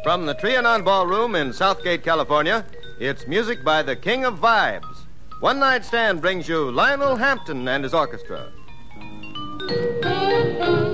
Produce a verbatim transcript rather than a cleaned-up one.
From the Trianon Ballroom in Southgate, California, it's music by the King of Vibes. One Night Stand brings you Lionel Hampton and his orchestra.